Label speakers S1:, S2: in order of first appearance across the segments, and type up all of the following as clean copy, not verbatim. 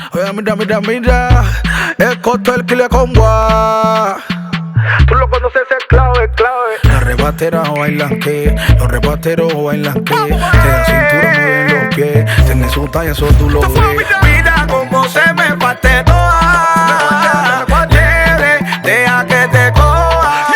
S1: Oye, mira, mira, mira. El costo del killer con gua. Tú lo conoces, es clave, clave. Los rebateros bailan que, los rebateros bailan que. De la cintura mueven los pies. Tiene su talla, eso tú lo ves.
S2: Mira cómo se me parte toda. Deja que te coja.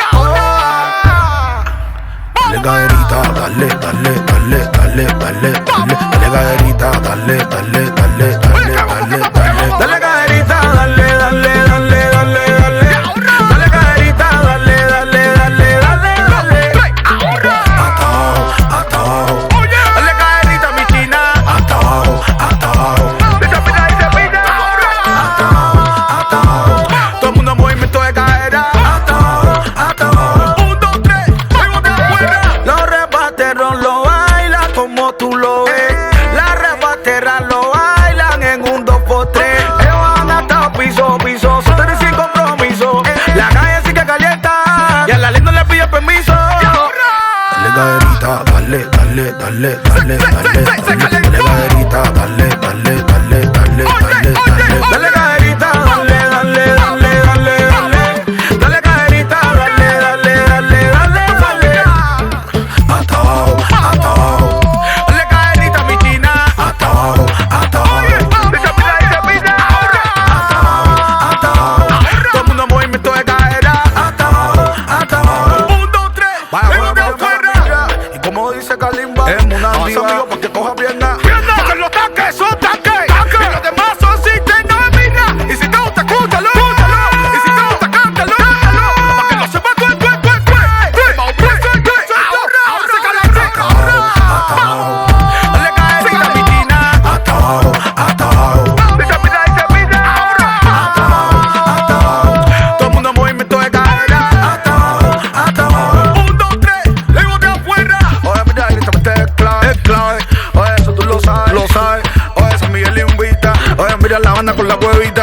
S1: Dale caderita, dale, dale, dale, dale, dale, dale. Dale caderita, dale, dale, dale, dale, dale, dale.
S2: Dale caderita, dale, dale, dale, dale, dale. Dale caderita, dale, dale, dale, dale, dale.
S1: Hasta abajo, hasta abajo.
S2: Dale caderita, mi china.
S1: Hasta abajo, hasta abajo.
S2: Pita, pita y se pita.
S1: Hasta abajo, hasta abajo.
S2: Todo el mundo en movimiento de cadera.
S1: Hasta abajo, hasta abajo.
S2: 1, 2, 3, luego de afuera. Los rebateros lo bailan como tú lo ves. Las rebateras lo bailan en 1, 2 por 3. Ellos van hasta piso, piso, soltar y sin compromiso. La calle sí que calienta y a la ley no le pide permiso.
S1: Dale caderita, dale, dale, dale, dale, dale, dale. Dale caderita, dale, dale, dale, dale, dale, dale.
S2: Dale caderita, dale, dale, dale, dale, dale. Dale caderita, dale, dale, dale, dale, dale.
S1: Hasta abajo, hasta abajo.
S2: Dale caderita, mi china.
S1: Hasta abajo, hasta abajo.
S2: Pita, pita y se pita.
S1: Hasta abajo, hasta abajo.
S2: Todo el mundo en movimiento de cadera.
S1: Hasta abajo, hasta abajo.
S2: 1, 2, 3, luego de afuera.
S1: Y como dice Kalimba,
S2: Es una
S1: avanza,
S2: diva.
S1: amigo, pa' que coja pierna.
S2: Porque los tanques son tanques. Y los demás son sistemas de mina. Y si te gusta, escúchalo. Y si te gusta, cántalo. Pa' que lo sepa tú, Vamos preso, ahora se
S1: Hasta abajo, hasta abajo.
S2: Dale caderita, mi china.
S1: Hasta abajo, hasta abajo.
S2: Pita, pita y se pita.
S1: Hasta abajo, hasta abajo.
S2: Todo el mundo en movimiento de cadera.
S1: Hasta abajo, hasta abajo.
S2: 1, 2, 3, luego de afuera.
S1: Oye, mira, directamente es clave. Oye, eso tú lo sabes, lo sabes. Oye, San Miguel le invita. Oye, mira la banda con la huevita.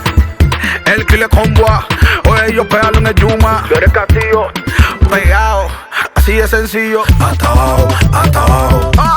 S1: El killer combo. Oye, ellos pegaron en el Yuma. Yo eres Castillo, pegado, así de sencillo. Hasta abajo, hasta abajo.